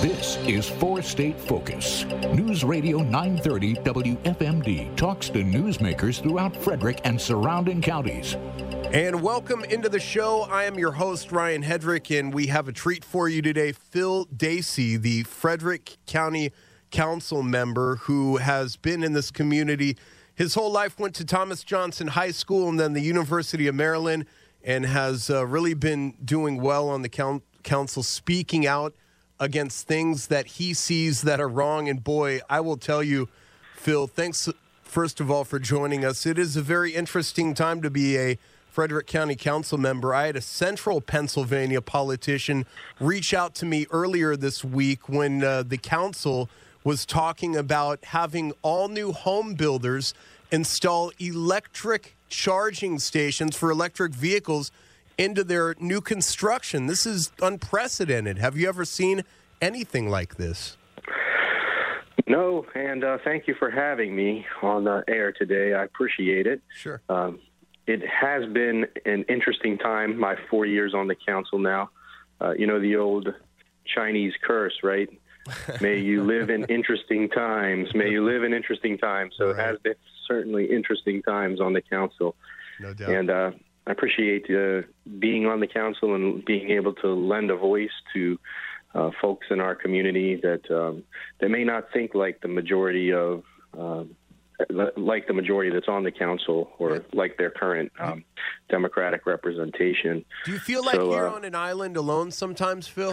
This is Four State Focus. News Radio 930 WFMD talks to newsmakers throughout Frederick and surrounding counties. And welcome into the show. I am your host, Ryan Hedrick, and we have a treat for you today. Phil Dacey, the Frederick County Council member who has been in this community his whole life, went to Thomas Johnson High School and then the University of Maryland, and has really been doing well on the council, speaking out against things that he sees that are wrong. And boy, I will tell you, Phil, thanks first of all for joining us. It is a very interesting time to be a Frederick County Council member. I had a central Pennsylvania politician reach out to me earlier this week when the council was talking about having all new home builders install electric charging stations for electric vehicles into their new construction. This is unprecedented. Have you ever seen anything like this? No, and thank you for having me on the air today. I appreciate it. Sure. It has been an interesting time, my 4 years on the council now. You know the old Chinese curse, right? May you live in interesting times. May you live in interesting times. So right. It has been certainly interesting times on the council. No doubt. And I appreciate being on the council and being able to lend a voice to folks in our community that may not think like the majority of that's on the council or like their current Democratic representation. Do you feel like you're on an island alone sometimes, Phil?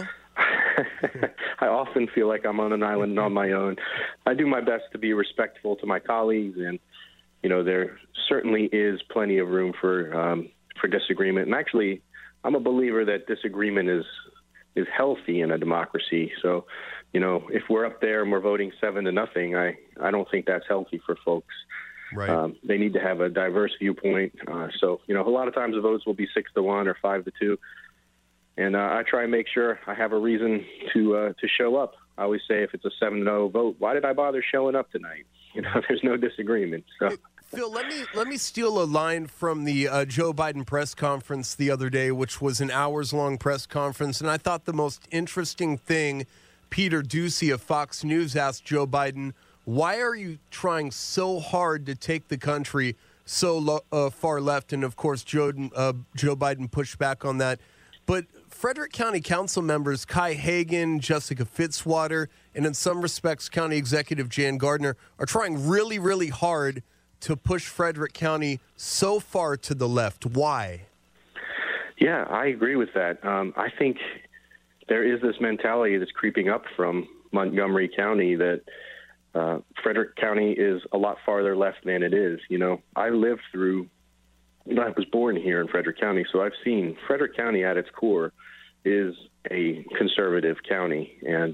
I often feel like I'm on an island on my own. I do my best to be respectful to my colleagues, and you know there certainly is plenty of room for disagreement. And actually, I'm a believer that disagreement is healthy in a democracy. So, you know, if we're up there and we're voting 7-0, I don't think that's healthy for folks. Right. They need to have a diverse viewpoint. So, you know, a lot of times the votes will be 6-1 or 5-2. And I try and make sure I have a reason to show up. I always say if it's a 7-0 vote, why did I bother showing up tonight? You know, there's no disagreement. So. Phil, let me steal a line from the Joe Biden press conference the other day, which was an hours-long press conference. And I thought the most interesting thing, Peter Doocy of Fox News asked Joe Biden, why are you trying so hard to take the country so far left? And, of course, Joe Biden pushed back on that. But Frederick County Council members Kai Hagan, Jessica Fitzwater, and in some respects County Executive Jan Gardner are trying really, really hard to push Frederick County so far to the left. Why? Yeah, I agree with that. I think there is this mentality that's creeping up from Montgomery County that Frederick County is a lot farther left than it is. You know, I was born here in Frederick County, so I've seen Frederick County at its core is a conservative county, and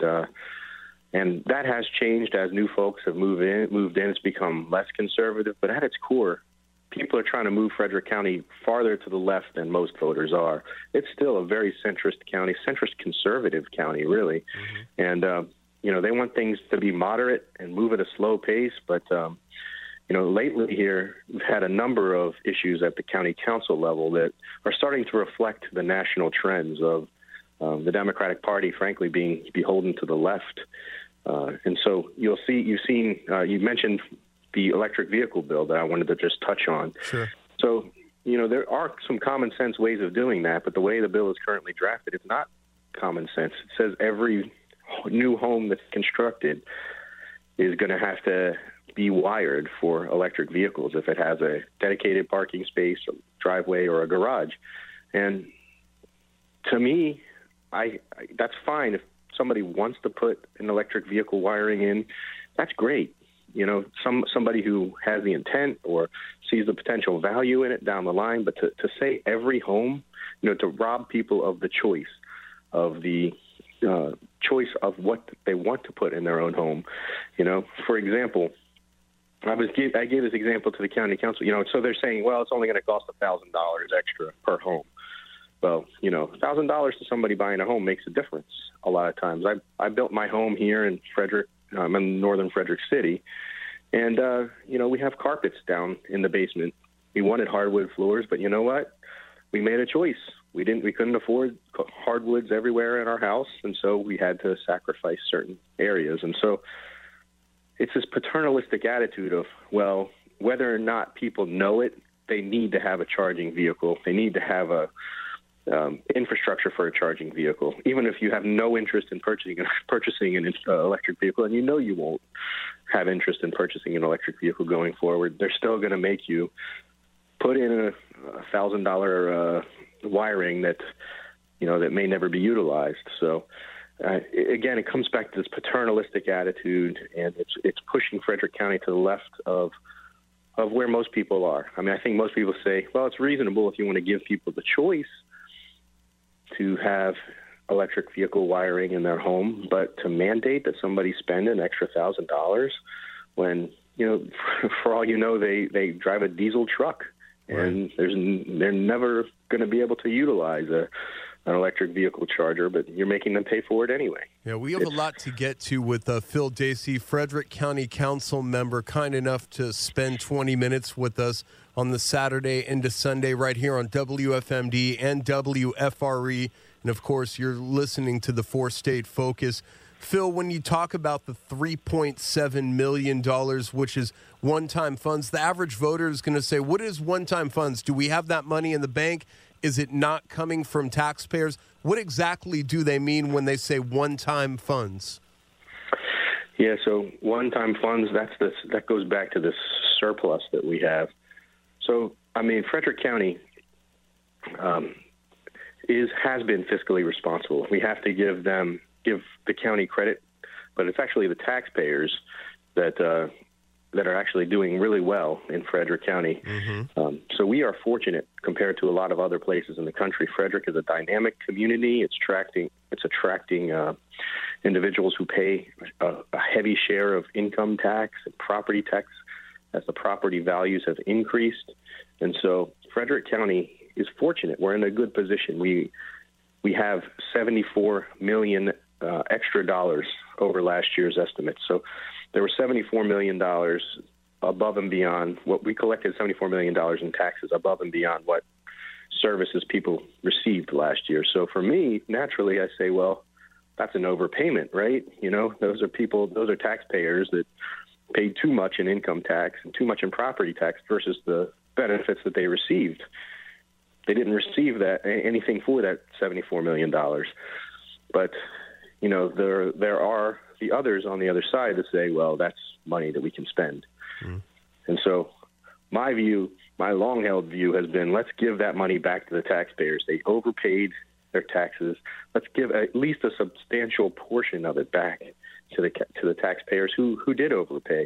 that has changed as new folks have moved in. It's become less conservative, but at its core, people are trying to move Frederick County farther to the left than most voters are. It's still a very centrist county, centrist conservative county, really. Mm-hmm. And, you know, they want things to be moderate and move at a slow pace, but you know, lately here, we've had a number of issues at the county council level that are starting to reflect the national trends of the Democratic Party, frankly, being beholden to the left. And so you mentioned the electric vehicle bill that I wanted to just touch on. Sure. So, you know, there are some common sense ways of doing that, but the way the bill is currently drafted, it's not common sense. It says every new home that's constructed is going to have to be wired for electric vehicles if it has a dedicated parking space, a driveway, or a garage. And to me, that's fine. If somebody wants to put an electric vehicle wiring in, that's great. You know, somebody who has the intent or sees the potential value in it down the line, but to say every home, you know, to rob people of the choice of what they want to put in their own home. You know, for example, I gave this example to the county council, you know, so they're saying, well, it's only going to cost $1,000 extra per home. Well, you know, $1,000 to somebody buying a home makes a difference a lot of times. I built my home here in Frederick. I'm in northern Frederick City. And, you know, we have carpets down in the basement. We wanted hardwood floors, but you know what? We made a choice. We couldn't afford hardwoods everywhere in our house, and so we had to sacrifice certain areas. And so it's this paternalistic attitude of, well, whether or not people know it, they need to have a charging vehicle. They need to have a infrastructure for a charging vehicle, even if you have no interest in purchasing an electric vehicle, and you won't have interest in purchasing an electric vehicle going forward. They're still going to make you put in a $1,000 wiring that may never be utilized. So again, it comes back to this paternalistic attitude, and it's pushing Frederick County to the left of where most people are. I mean, I think most people say, well, it's reasonable if you want to give people the choice to have electric vehicle wiring in their home, but to mandate that somebody spend an extra $1,000 when, for all you know, they drive a diesel truck, and they're never going to be able to utilize an electric vehicle charger, but you're making them pay for it anyway. Yeah, we have a lot to get to with Phil Dacey, Frederick County Council member, kind enough to spend 20 minutes with us on the Saturday into Sunday right here on WFMD and WFRE. And, of course, you're listening to the Four-State Focus. Phil, when you talk about the $3.7 million, which is one-time funds, the average voter is going to say, what is one-time funds? Do we have that money in the bank? Is it not coming from taxpayers? What exactly do they mean when they say one-time funds? Yeah, so one-time funds, that goes back to this surplus that we have. So, I mean, Frederick County has been fiscally responsible. We have to give the county credit, but it's actually the taxpayers that are actually doing really well in Frederick County. Mm-hmm. So we are fortunate compared to a lot of other places in the country. Frederick is a dynamic community. It's attracting individuals who pay a heavy share of income tax and property tax as the property values have increased. And so Frederick County is fortunate. We're in a good position. We have $74 million extra dollars over last year's estimates. So there were $74 million above and beyond what we collected, $74 million in taxes above and beyond what services people received last year. So for me, naturally, I say, well, that's an overpayment, right? Those are taxpayers that paid too much in income tax and too much in property tax versus the benefits that they received. They didn't receive anything for that $74 million. But, there are the others on the other side that say, well, that's money that we can spend. Mm. And so my long-held view has been, let's give that money back to the taxpayers. They overpaid their taxes. Let's give at least a substantial portion of it back to the taxpayers who did overpay.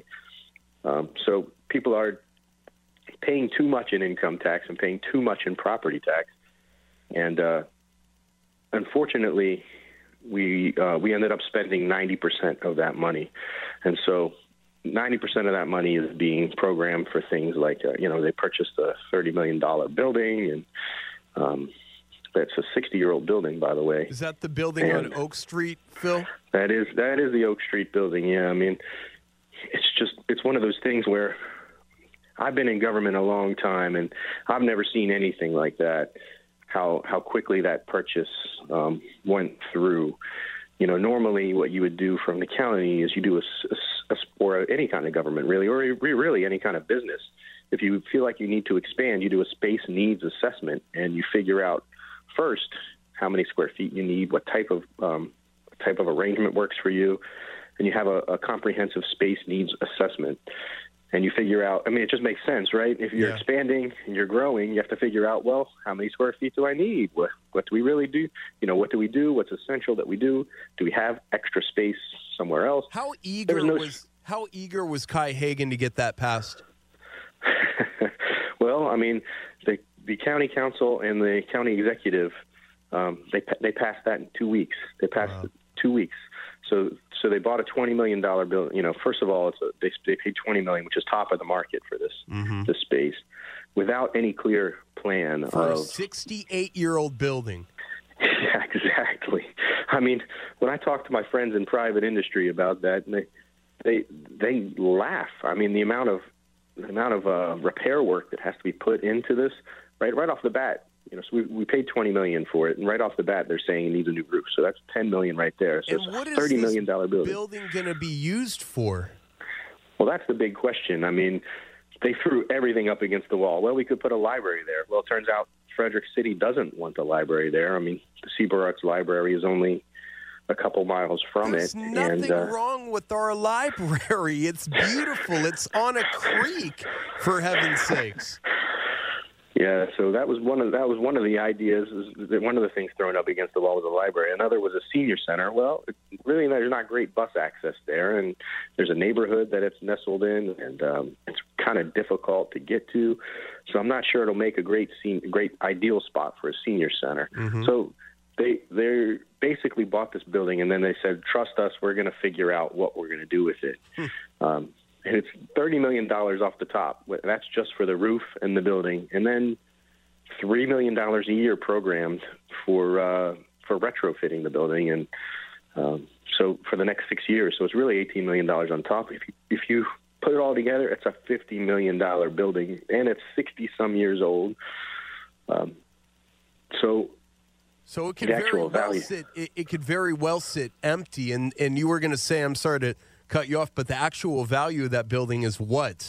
So people are paying too much in income tax and paying too much in property tax. And unfortunately, we ended up spending 90% of that money. And so 90% of that money is being programmed for things like, they purchased a $30 million building, and that's a 60-year-old building, by the way. Is that the building on Oak Street, Phil? That is the Oak Street building, yeah. I mean, it's one of those things where I've been in government a long time, and I've never seen anything like that, how quickly that purchase went through. Normally what you would do from the county is you do or any kind of government, really, or really any kind of business. If you feel like you need to expand, you do a space needs assessment, and you figure out first how many square feet you need, what type of arrangement works for you, and you have a comprehensive space needs assessment. And you figure out, it just makes sense, right? If you're expanding and you're growing, you have to figure out, well, how many square feet do I need? What do we really do? What do we do? What's essential that we do? Do we have extra space somewhere else? How eager was Kai Hagan to get that passed? Well, the county council and the county executive, they passed that in 2 weeks. They passed it 2 weeks. So they bought a $20 million bill. First of all, they paid $20 million, which is top of the market for this space, without any clear plan for a 68-year-old building. Yeah, exactly. When I talk to my friends in private industry about that, they laugh. The amount of repair work that has to be put into this, right off the bat, So we paid $20 million for it, and right off the bat, they're saying it needs a new roof. So that's $10 million right there. So and what it's a $30 million building going to be used for? Well, that's the big question. I mean, they threw everything up against the wall. Well, we could put a library there. Well, it turns out Frederick City doesn't want the library there. I mean, the Seaboard Arts Library is only a couple miles from There's it. There's nothing wrong with our library. It's beautiful. It's on a creek, for heaven's sakes. Yeah, so that was one of the ideas. Is that one of the things thrown up against the wall was a library. Another was a senior center. Well, really, there's not great bus access there, and there's a neighborhood that it's nestled in, and it's kind of difficult to get to. So I'm not sure it'll make a great ideal spot for a senior center. Mm-hmm. So they basically bought this building, and then they said, "Trust us, we're going to figure out what we're going to do with it." And it's $30 million off the top. That's just for the roof and the building. And then $3 million a year programmed for retrofitting the building. And so for the next 6 years. So it's really $18 million on top. If you put it all together, it's a $50 million building, and it's 60-some years old. So it could very well sit. It could very well sit empty. And you were going to say, I'm sorry to cut you off, but the actual value of that building is what?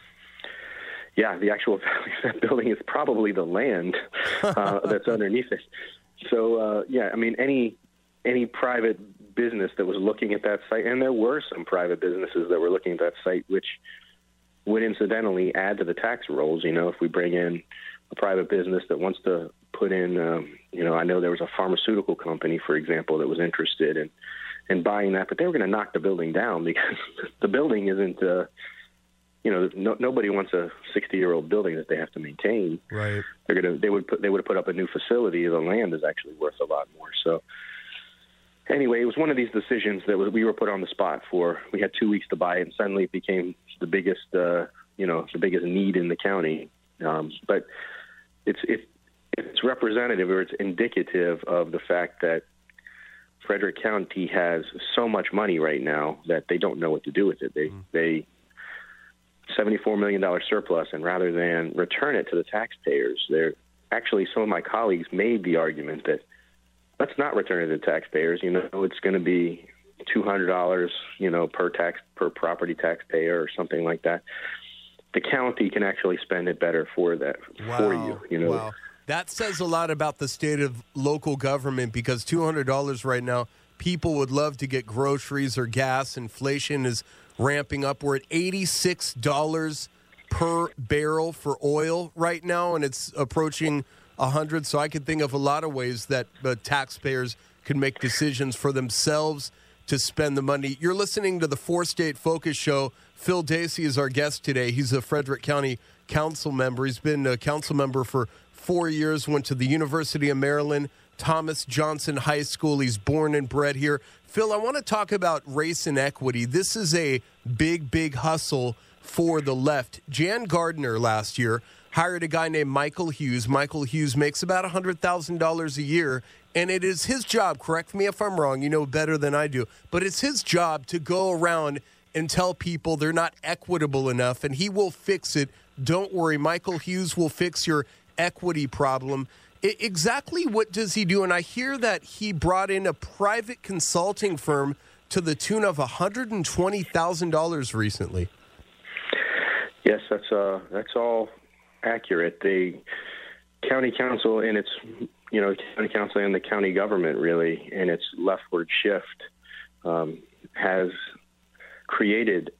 Yeah, the actual value of that building is probably the land that's underneath it. So, I mean, any private business that was looking at that site, and there were some private businesses that were looking at that site, which would incidentally add to the tax rolls. If we bring in a private business that wants to put in, I know there was a pharmaceutical company, for example, that was interested in buying that, but they were going to knock the building down because the building isn't, nobody wants a 60-year-old building that they have to maintain. Right. They would have put up a new facility. The land is actually worth a lot more. So anyway, it was one of these decisions that we were put on the spot for. We had 2 weeks to buy it, and suddenly it became the biggest, the biggest need in the county. But it's representative, or it's indicative of the fact that Frederick County has so much money right now that they don't know what to do with it. They $74 million surplus, and rather than return it to the taxpayers, some of my colleagues made the argument that let's not return it to the taxpayers. It's going to be $200, per property taxpayer or something like that. The county can actually spend it better for you. Wow. That says a lot about the state of local government, because $200 right now, people would love to get groceries or gas. Inflation is ramping up. We're at $86 per barrel for oil right now, and it's approaching 100. So I could think of a lot of ways that taxpayers can make decisions for themselves to spend the money. You're listening to the Four-State Focus Show. Phil Dacey is our guest today. He's a Frederick County council member. He's been a council member for 4 years, went to the University of Maryland, Thomas Johnson High School. He's born and bred here. Phil, I want to talk about race and equity. This is a big, big hustle for the left. Jan Gardner last year hired a guy named Michael Hughes. Michael Hughes makes about $100,000 a year, and it is his job, correct me if I'm wrong, you know better than I do, but it's his job to go around and tell people they're not equitable enough, and he will fix it. Don't worry, Michael Hughes will fix your equity problem. Exactly what does he do? And I hear that he brought in a private consulting firm to the tune of $120,000 recently. Yes, that's all accurate. The county council and county council and the county government really in its leftward shift has created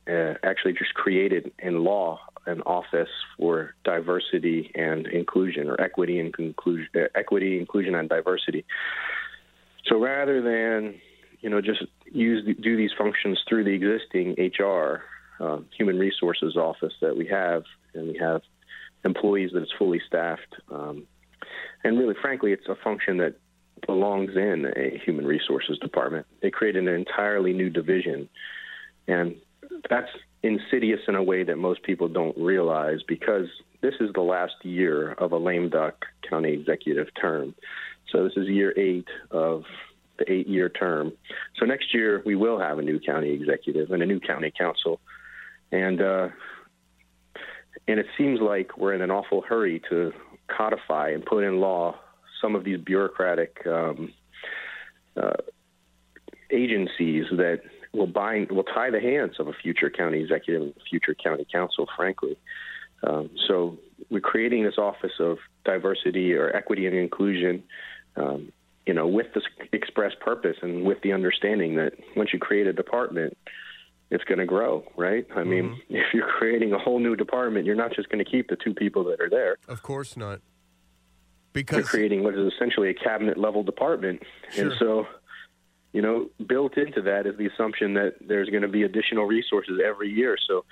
in law an office for diversity and inclusion, or equity, inclusion, and diversity. So rather than just do these functions through the existing HR, human resources office that we have, and we have employees that is fully staffed, and really, frankly, it's a function that belongs in a human resources department. They created an entirely new division, and that's insidious in a way that most people don't realize, because this is the last year of a lame duck county executive term. So this is year 8 of the 8-year term. So next year we will have a new county executive and a new county council. And it seems like we're in an awful hurry to codify and put in law some of these bureaucratic agencies that will tie the hands of a future county executive and future county council, frankly. So we're creating this office of diversity or equity and inclusion, with this express purpose and with the understanding that once you create a department, it's going to grow, right? I mean, if you're creating a whole new department, you're not just going to keep the two people that are there. Of course not. Because you're creating what is essentially a cabinet-level department. Sure. And so, built into that is the assumption that there's going to be additional resources every year. So,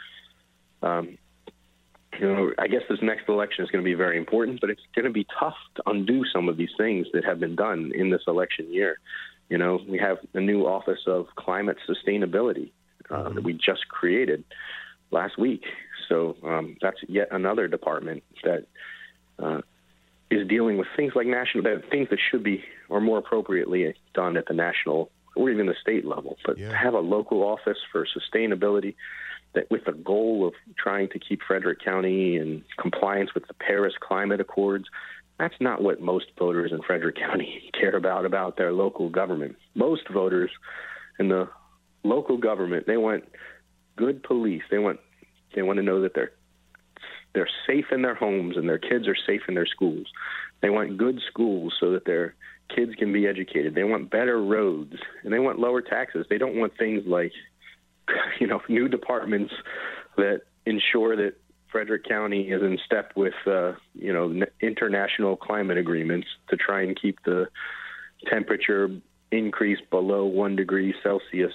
I guess this next election is going to be very important, but it's going to be tough to undo some of these things that have been done in this election year. We have a new Office of Climate Sustainability that we just created last week. So that's yet another department that is dealing with things like things that should be, or more appropriately, done at the national or even the state level. But to have a local office for sustainability that with the goal of trying to keep Frederick County in compliance with the Paris Climate Accords, that's not what most voters in Frederick County care about their local government. Most voters in the local government, they want good police. They want to know that they're safe in their homes and their kids are safe in their schools. They want good schools so that their kids can be educated. They want better roads, and they want lower taxes. They don't want things like, new departments that ensure that Frederick County is in step with, international climate agreements to try and keep the temperature increase below 1 degree Celsius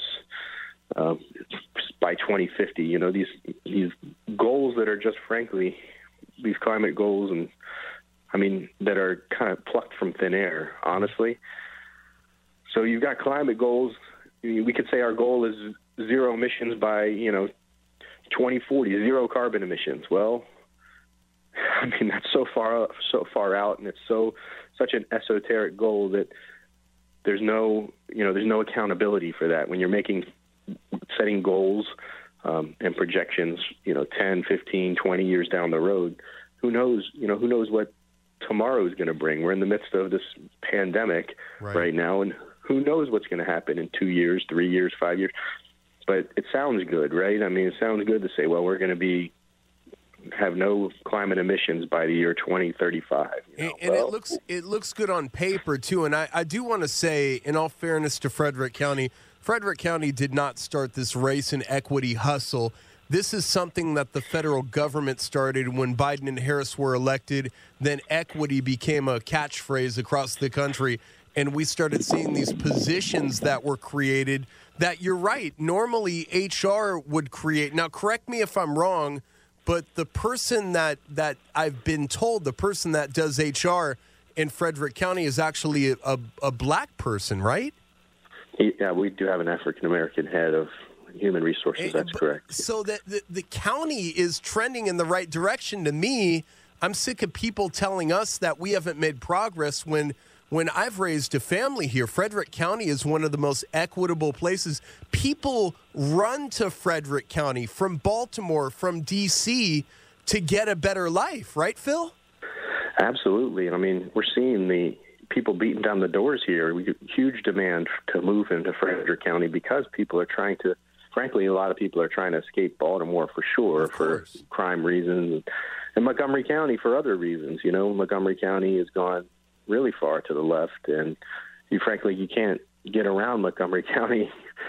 by 2050. These goals that are just, frankly, these climate goals, and that are kind of plucked from thin air, honestly. So you've got climate goals. We could say our goal is zero emissions by 2040, zero carbon emissions. Well, that's so far out, and it's such an esoteric goal that there's no accountability for that when you're setting goals and projections 10, 15, 20 years down the road. Who knows what tomorrow is going to bring. We're in the midst of this pandemic right now, and who knows what's going to happen in 2 years, 3 years, 5 years. But it sounds good, right? It sounds good to say, well, we're going to have no climate emissions by the year 2035. And it looks good on paper, too. And I do want to say, in all fairness to Frederick County did not start this race and equity hustle. This is something that the federal government started when Biden and Harris were elected. Then equity became a catchphrase across the country. And we started seeing these positions that were created that, you're right, normally HR would create. Now, correct me if I'm wrong, but the person that I've been told, the person that does HR in Frederick County is actually a black person, right? Yeah, we do have an African-American head of human resources. That's correct. So the county is trending in the right direction. To me, I'm sick of people telling us that we haven't made progress when I've raised a family here. Frederick County is one of the most equitable places. People run to Frederick County from Baltimore, from D.C. to get a better life, right, Phil? Absolutely. We're seeing the people beating down the doors here. We get huge demand to move into Frederick County because people are trying to, frankly, a lot of people are trying to escape Baltimore for sure, for crime reasons, and Montgomery County for other reasons. Montgomery County has gone really far to the left, and you can't get around Montgomery County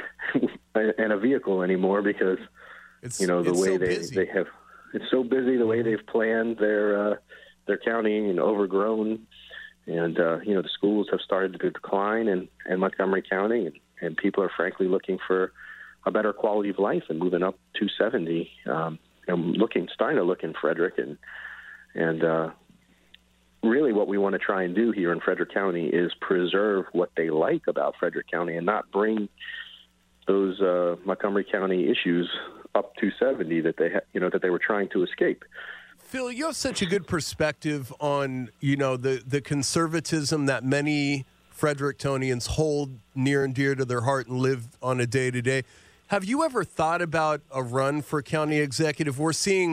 in a vehicle anymore because the way they have, it's so busy, the way they've planned their county and overgrown, and the schools have started to decline in Montgomery County, and people are frankly looking for a better quality of life and moving up 270 and starting to look in Frederick, and really what we want to try and do here in Frederick County is preserve what they like about Frederick County and not bring those Montgomery County issues up 270 that they were trying to escape. Phil, you have such a good perspective on, the conservatism that many Frederick-Tonians hold near and dear to their heart and live on a day-to-day. Have you ever thought about a run for county executive? We're seeing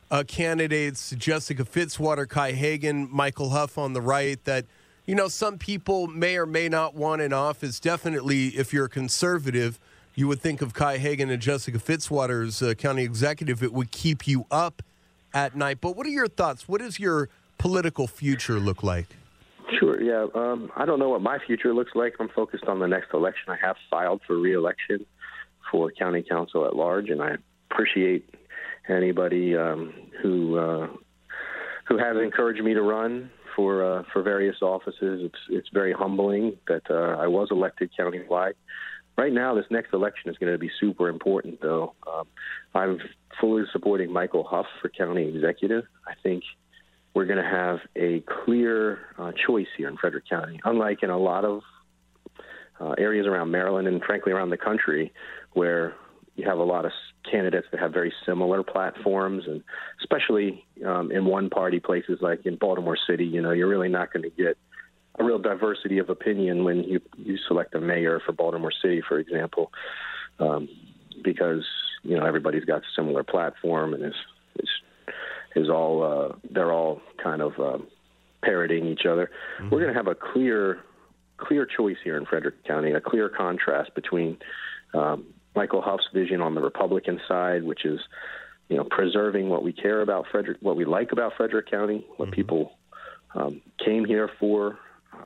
candidates, Jessica Fitzwater, Kai Hagan, Michael Huff on the right, that, some people may or may not want in office. Definitely, if you're a conservative, you would think of Kai Hagan and Jessica Fitzwater as county executive. It would keep you up at night. But what are your thoughts? What does your political future look like? Sure, yeah. I don't know what my future looks like. I'm focused on the next election. I have filed for re-election for county council at large, and I appreciate anybody who has encouraged me to run for various offices. It's very humbling that I was elected countywide. Right now, this next election is going to be super important, though. I'm fully supporting Michael Huff for county executive. I think we're going to have a clear choice here in Frederick County, unlike in a lot of areas around Maryland and, frankly, around the country, where you have a lot of candidates that have very similar platforms, and especially in one-party places like in Baltimore City, you're really not going to get a real diversity of opinion when you select a mayor for Baltimore City, for example, because everybody's got a similar platform and is all they're all kind of parroting each other. Mm-hmm. We're going to have a clear choice here in Frederick County, a clear contrast between Michael Huff's vision on the Republican side, which is preserving what we care about Frederick, what we like about Frederick County, what mm-hmm. people came here for.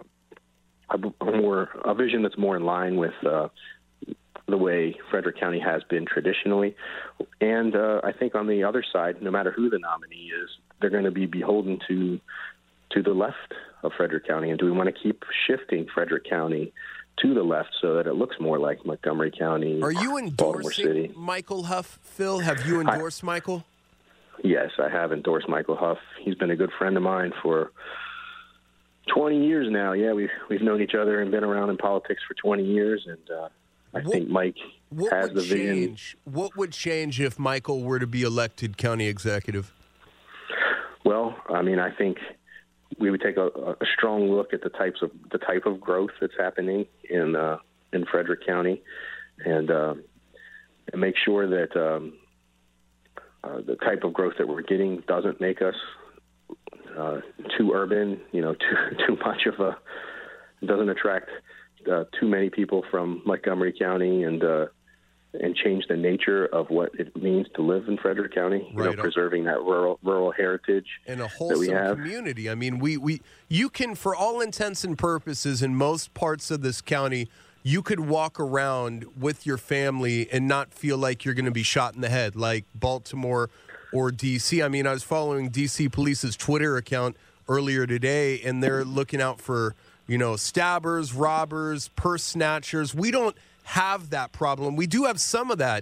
A vision that's more in line with the way Frederick County has been traditionally. And I think on the other side, no matter who the nominee is, they're going to be beholden to the left of Frederick County. And do we want to keep shifting Frederick County to the left so that it looks more like Montgomery County, Are you Baltimore City? Endorsing Michael Huff, Phil? Have you endorsed Michael? Yes, I have endorsed Michael Huff. He's been a good friend of mine for 20 years now. Yeah, we've known each other and been around in politics for 20 years, and I think Mike has the vision. What would change if Michael were to be elected county executive? Well, I think we would take a strong look at the type of growth that's happening in Frederick County, and make sure that the type of growth that we're getting doesn't make us too urban, too much of doesn't attract too many people from Montgomery County, and change the nature of what it means to live in Frederick County. Right. Preserving that rural heritage and a wholesome that we have. Community. You can, for all intents and purposes, in most parts of this county, you could walk around with your family and not feel like you're going to be shot in the head, like Baltimore or D.C. I was following D.C. Police's Twitter account earlier today, and they're looking out for, stabbers, robbers, purse snatchers. We don't have that problem. We do have some of that,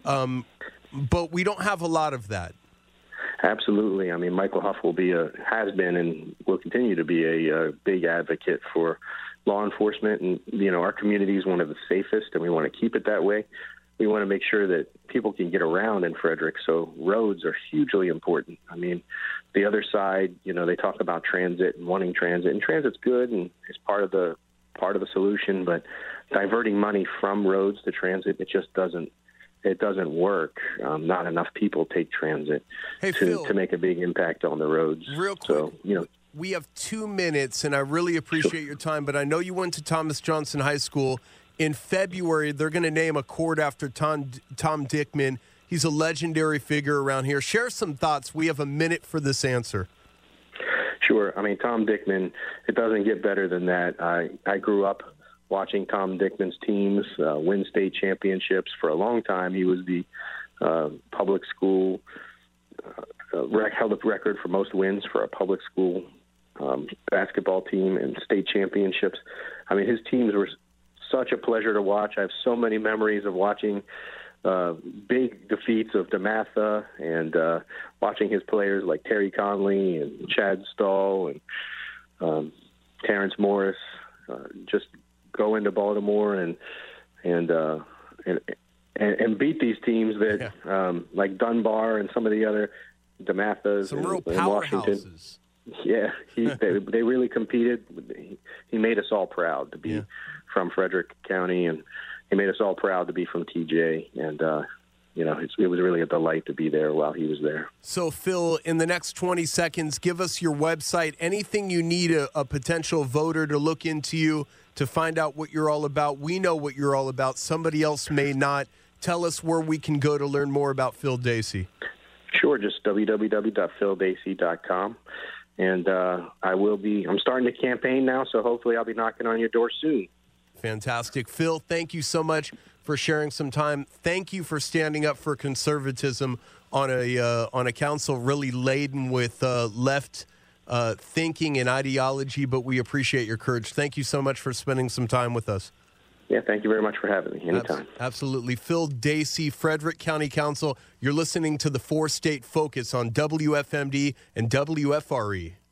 but we don't have a lot of that. Absolutely. Michael Huff has been and will continue to be a big advocate for law enforcement, and our community is one of the safest, and we want to keep it that way. We want to make sure that people can get around in Frederick, so roads are hugely important. The other side, they talk about transit and wanting transit, and transit's good and is part of the solution, but diverting money from roads to transit, it just doesn't work. Not enough people take transit to make a big impact on the roads. Real quick, we have 2 minutes, and I really appreciate your time, but I know you went to Thomas Johnson High School. In February, they're going to name a court after Tom Dickman. He's a legendary figure around here. Share some thoughts. We have a minute for this answer. Sure. Tom Dickman, it doesn't get better than that. I grew up watching Tom Dickman's teams win state championships for a long time. He was the public school, held the record for most wins for a public school basketball team and state championships. His teams were such a pleasure to watch. I have so many memories of watching big defeats of DeMatha and watching his players like Terry Conley and Chad Stahl and Terrence Morris just go into Baltimore and beat these teams that like Dunbar and some of the other DeMathas some real in Washington. Powerhouses. Yeah, they really competed. He made us all proud to be from Frederick County, and he made us all proud to be from TJ. And it was really a delight to be there while he was there. So, Phil, in the next 20 seconds, give us your website, anything you need a potential voter to look into you, to find out what you're all about. We know what you're all about. Somebody else may not. Tell us where we can go to learn more about Phil Dacey. Sure, just www.phildacey.com. And I'm starting to campaign now, so hopefully I'll be knocking on your door soon. Fantastic. Phil, thank you so much for sharing some time. Thank you for standing up for conservatism on a council really laden with left thinking and ideology, but we appreciate your courage. Thank you so much for spending some time with us. Yeah, thank you very much for having me. Anytime. Absolutely. Phil Dacey, Frederick County Council. You're listening to the 4-State Focus on WFMD and WFRE.